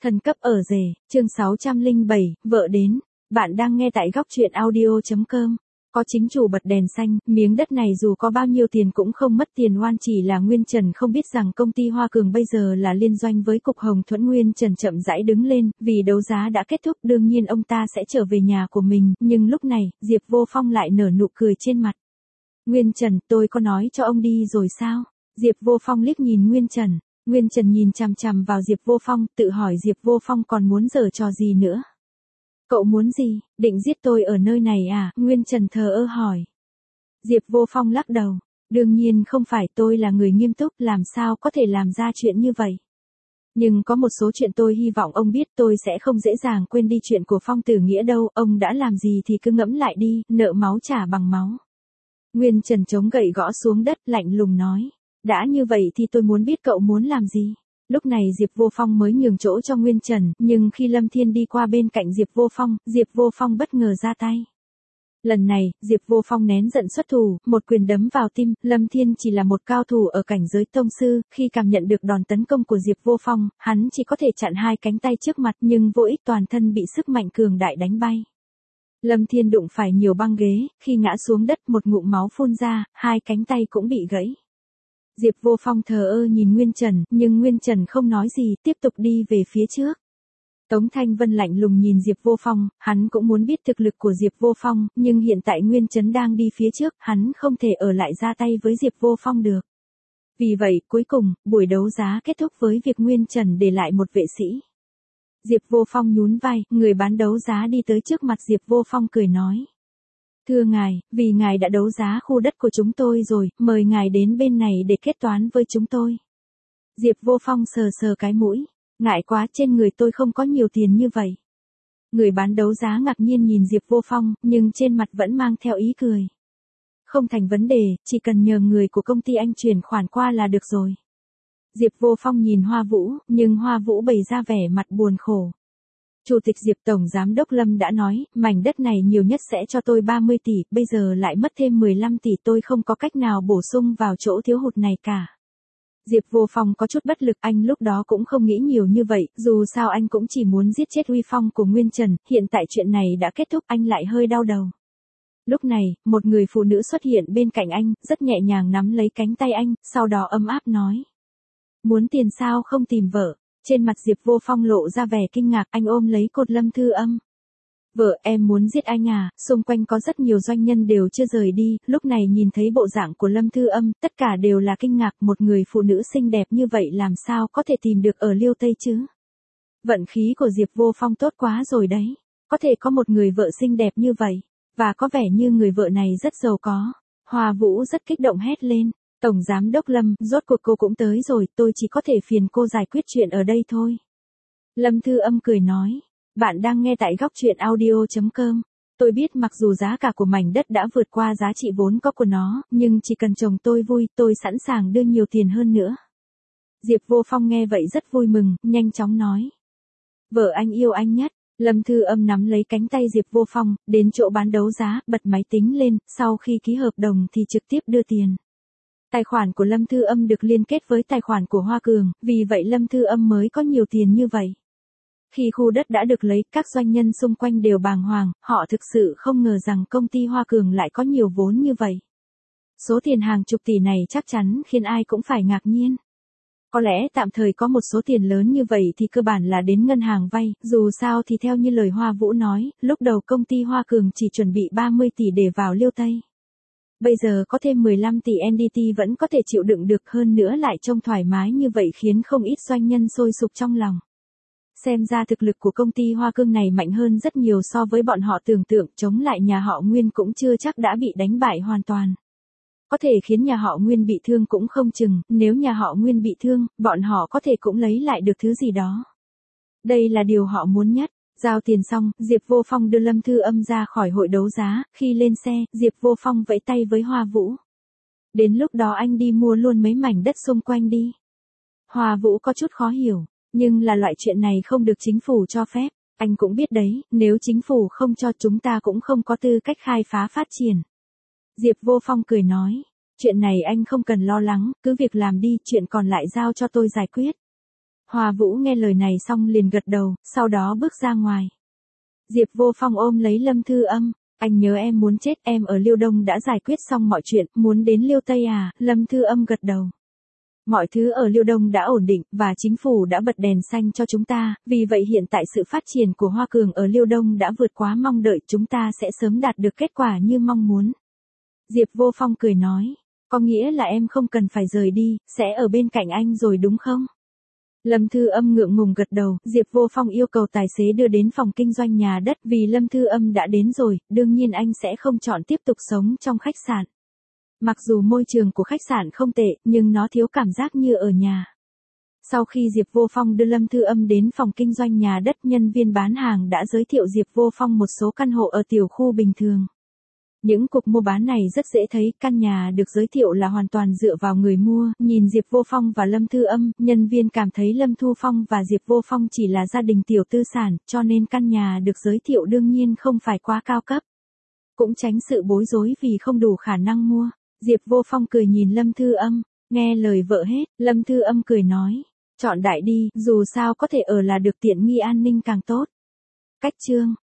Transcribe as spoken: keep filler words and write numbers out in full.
Thần cấp ở rể, chương sáu trăm lẻ bảy, vợ đến. Bạn đang nghe tại góc truyện audio chấm com. Có chính chủ bật đèn xanh, miếng đất này dù có bao nhiêu tiền cũng không mất tiền oan, chỉ là Nguyên Trần không biết rằng công ty Hoa Cường bây giờ là liên doanh với cục Hồng Thuẫn. Nguyên Trần chậm rãi đứng lên, vì đấu giá đã kết thúc đương nhiên ông ta sẽ trở về nhà của mình, nhưng lúc này, Diệp Vô Phong lại nở nụ cười trên mặt. Nguyên Trần, tôi có nói cho ông đi rồi sao? Diệp Vô Phong liếc nhìn Nguyên Trần. Nguyên Trần nhìn chằm chằm vào Diệp Vô Phong, tự hỏi Diệp Vô Phong còn muốn giở trò gì nữa. Cậu muốn gì, định giết tôi ở nơi này à? Nguyên Trần thờ ơ hỏi. Diệp Vô Phong lắc đầu. Đương nhiên không phải, tôi là người nghiêm túc, làm sao có thể làm ra chuyện như vậy. Nhưng có một số chuyện tôi hy vọng ông biết, tôi sẽ không dễ dàng quên đi chuyện của Phong Tử Nghĩa đâu, ông đã làm gì thì cứ ngẫm lại đi, nợ máu trả bằng máu. Nguyên Trần chống gậy gõ xuống đất, lạnh lùng nói. Đã như vậy thì tôi muốn biết cậu muốn làm gì. Lúc này Diệp Vô Phong mới nhường chỗ cho Nguyên Trần, nhưng khi Lâm Thiên đi qua bên cạnh Diệp Vô Phong, Diệp Vô Phong bất ngờ ra tay. Lần này, Diệp Vô Phong nén giận xuất thủ, một quyền đấm vào tim. Lâm Thiên chỉ là một cao thủ ở cảnh giới tông sư, khi cảm nhận được đòn tấn công của Diệp Vô Phong, hắn chỉ có thể chặn hai cánh tay trước mặt, nhưng vô ích, toàn thân bị sức mạnh cường đại đánh bay. Lâm Thiên đụng phải nhiều băng ghế, khi ngã xuống đất một ngụm máu phun ra, hai cánh tay cũng bị gãy. Diệp Vô Phong thờ ơ nhìn Nguyên Trần, nhưng Nguyên Trần không nói gì, tiếp tục đi về phía trước. Tống Thanh Vân lạnh lùng nhìn Diệp Vô Phong, hắn cũng muốn biết thực lực của Diệp Vô Phong, nhưng hiện tại Nguyên Trần đang đi phía trước, hắn không thể ở lại ra tay với Diệp Vô Phong được. Vì vậy, cuối cùng, buổi đấu giá kết thúc với việc Nguyên Trần để lại một vệ sĩ. Diệp Vô Phong nhún vai, người bán đấu giá đi tới trước mặt Diệp Vô Phong cười nói. Thưa ngài, vì ngài đã đấu giá khu đất của chúng tôi rồi, mời ngài đến bên này để kết toán với chúng tôi. Diệp Vô Phong sờ sờ cái mũi. Ngại quá, trên người tôi không có nhiều tiền như vậy. Người bán đấu giá ngạc nhiên nhìn Diệp Vô Phong, nhưng trên mặt vẫn mang theo ý cười. Không thành vấn đề, chỉ cần nhờ người của công ty anh chuyển khoản qua là được rồi. Diệp Vô Phong nhìn Hoa Vũ, nhưng Hoa Vũ bày ra vẻ mặt buồn khổ. Chủ tịch Diệp Tổng Giám đốc Lâm đã nói, mảnh đất này nhiều nhất sẽ cho tôi ba mươi tỷ, bây giờ lại mất thêm mười lăm tỷ, tôi không có cách nào bổ sung vào chỗ thiếu hụt này cả. Diệp Vô Phong có chút bất lực, anh lúc đó cũng không nghĩ nhiều như vậy, dù sao anh cũng chỉ muốn giết chết uy phong của Nguyên Trần, hiện tại chuyện này đã kết thúc, anh lại hơi đau đầu. Lúc này, một người phụ nữ xuất hiện bên cạnh anh, rất nhẹ nhàng nắm lấy cánh tay anh, sau đó ấm áp nói. Muốn tiền sao không tìm vợ? Trên mặt Diệp Vô Phong lộ ra vẻ kinh ngạc, anh ôm lấy cột Lâm Thư Âm. Vợ, em muốn giết anh à? Xung quanh có rất nhiều doanh nhân đều chưa rời đi, lúc này nhìn thấy bộ dạng của Lâm Thư Âm, tất cả đều là kinh ngạc, một người phụ nữ xinh đẹp như vậy làm sao có thể tìm được ở Liêu Tây chứ? Vận khí của Diệp Vô Phong tốt quá rồi đấy, có thể có một người vợ xinh đẹp như vậy, và có vẻ như người vợ này rất giàu có. Hoa Vũ rất kích động hét lên. Tổng Giám đốc Lâm, rốt cuộc cô cũng tới rồi, tôi chỉ có thể phiền cô giải quyết chuyện ở đây thôi. Lâm Thư Âm cười nói, bạn đang nghe tại góc truyện audio chấm com. Tôi biết mặc dù giá cả của mảnh đất đã vượt qua giá trị vốn có của nó, nhưng chỉ cần chồng tôi vui, tôi sẵn sàng đưa nhiều tiền hơn nữa. Diệp Vô Phong nghe vậy rất vui mừng, nhanh chóng nói. Vợ anh yêu anh nhất. Lâm Thư Âm nắm lấy cánh tay Diệp Vô Phong, đến chỗ bán đấu giá, bật máy tính lên, sau khi ký hợp đồng thì trực tiếp đưa tiền. Tài khoản của Lâm Thư Âm được liên kết với tài khoản của Hoa Cường, vì vậy Lâm Thư Âm mới có nhiều tiền như vậy. Khi khu đất đã được lấy, các doanh nhân xung quanh đều bàng hoàng, họ thực sự không ngờ rằng công ty Hoa Cường lại có nhiều vốn như vậy. Số tiền hàng chục tỷ này chắc chắn khiến ai cũng phải ngạc nhiên. Có lẽ tạm thời có một số tiền lớn như vậy thì cơ bản là đến ngân hàng vay, dù sao thì theo như lời Hoa Vũ nói, lúc đầu công ty Hoa Cường chỉ chuẩn bị ba mươi tỷ để vào Liêu Tây. Bây giờ có thêm mười lăm tỷ en đê tê vẫn có thể chịu đựng được, hơn nữa lại trông thoải mái như vậy khiến không ít doanh nhân sôi sục trong lòng. Xem ra thực lực của công ty Hoa Cường này mạnh hơn rất nhiều so với bọn họ tưởng tượng, chống lại nhà họ Nguyên cũng chưa chắc đã bị đánh bại hoàn toàn. Có thể khiến nhà họ Nguyên bị thương cũng không chừng, nếu nhà họ Nguyên bị thương, bọn họ có thể cũng lấy lại được thứ gì đó. Đây là điều họ muốn nhất. Giao tiền xong, Diệp Vô Phong đưa Lâm Thư Âm ra khỏi hội đấu giá, khi lên xe, Diệp Vô Phong vẫy tay với Hoa Vũ. Đến lúc đó anh đi mua luôn mấy mảnh đất xung quanh đi. Hoa Vũ có chút khó hiểu, nhưng là loại chuyện này không được chính phủ cho phép, anh cũng biết đấy, nếu chính phủ không cho chúng ta cũng không có tư cách khai phá phát triển. Diệp Vô Phong cười nói, chuyện này anh không cần lo lắng, cứ việc làm đi, chuyện còn lại giao cho tôi giải quyết. Hoa Vũ nghe lời này xong liền gật đầu, sau đó bước ra ngoài. Diệp Vô Phong ôm lấy Lâm Thư Âm, anh nhớ em muốn chết, em ở Liêu Đông đã giải quyết xong mọi chuyện, muốn đến Liêu Tây à, Lâm Thư Âm gật đầu. Mọi thứ ở Liêu Đông đã ổn định, và chính phủ đã bật đèn xanh cho chúng ta, vì vậy hiện tại sự phát triển của Hoa Cường ở Liêu Đông đã vượt quá mong đợi, chúng ta sẽ sớm đạt được kết quả như mong muốn. Diệp Vô Phong cười nói, có nghĩa là em không cần phải rời đi, sẽ ở bên cạnh anh rồi đúng không? Lâm Thư Âm ngượng ngùng gật đầu, Diệp Vô Phong yêu cầu tài xế đưa đến phòng kinh doanh nhà đất, vì Lâm Thư Âm đã đến rồi, đương nhiên anh sẽ không chọn tiếp tục sống trong khách sạn. Mặc dù môi trường của khách sạn không tệ, nhưng nó thiếu cảm giác như ở nhà. Sau khi Diệp Vô Phong đưa Lâm Thư Âm đến phòng kinh doanh nhà đất, nhân viên bán hàng đã giới thiệu Diệp Vô Phong một số căn hộ ở tiểu khu bình thường. Những cuộc mua bán này rất dễ thấy, căn nhà được giới thiệu là hoàn toàn dựa vào người mua, nhìn Diệp Vô Phong và Lâm Thư Âm, nhân viên cảm thấy Lâm Thu Phong và Diệp Vô Phong chỉ là gia đình tiểu tư sản, cho nên căn nhà được giới thiệu đương nhiên không phải quá cao cấp. Cũng tránh sự bối rối vì không đủ khả năng mua. Diệp Vô Phong cười nhìn Lâm Thư Âm, nghe lời vợ hết, Lâm Thư Âm cười nói, chọn đại đi, dù sao có thể ở là được, tiện nghi an ninh càng tốt. Cách chương